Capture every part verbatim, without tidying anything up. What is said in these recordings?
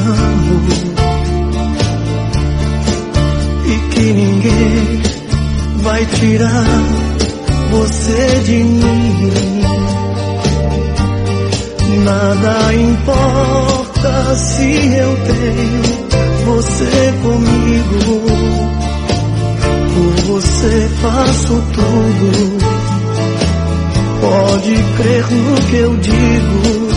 amo e que ninguém vai tirar você de mim. Nada importa se eu tenho você comigo. Por você faço tudo. Pode crer no que eu digo.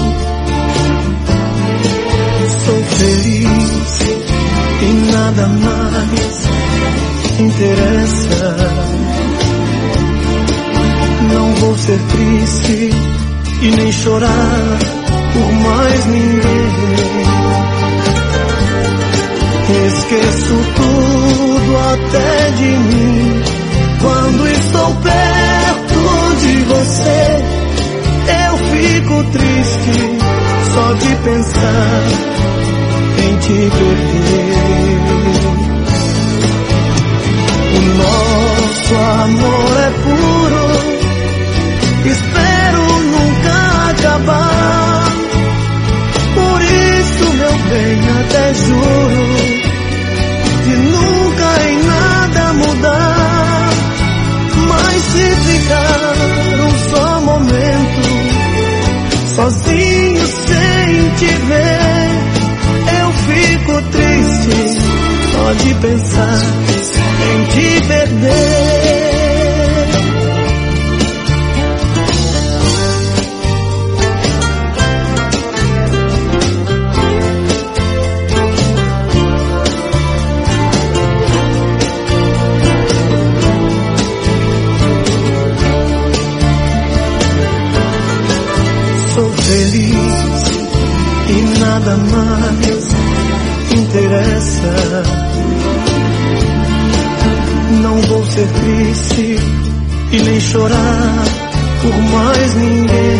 Sou feliz e nada mais interessa. Não vou ser triste e nem chorar por mais ninguém. Esqueço tudo até de mim quando estou perto de você. Eu fico triste só de pensar em te perder. O nosso amor é puro, espero nunca acabar. Por isso, meu bem, até juro de nunca em nada mudar. Mas se ficar um só momento sozinho sem te ver, eu fico triste só de pensar em te perder. Feliz e nada mais interessa. Não vou ser triste e nem chorar por mais ninguém.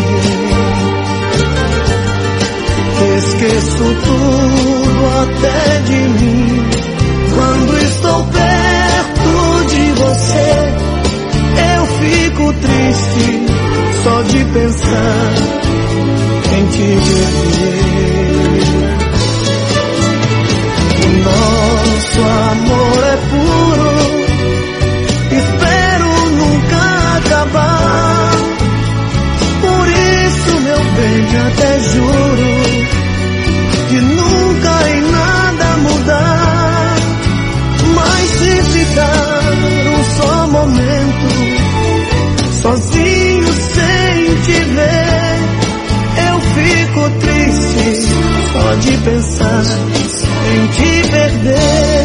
Esqueço tudo até de mim quando estou perto de você. Eu fico triste só de pensar em te perder. O nosso amor é puro, espero nunca acabar. Por isso, meu bem, até juro de nunca em nada mudar. Mas se ficar um só momento sozinho sem te ver, eu fico triste só de pensar em te perder.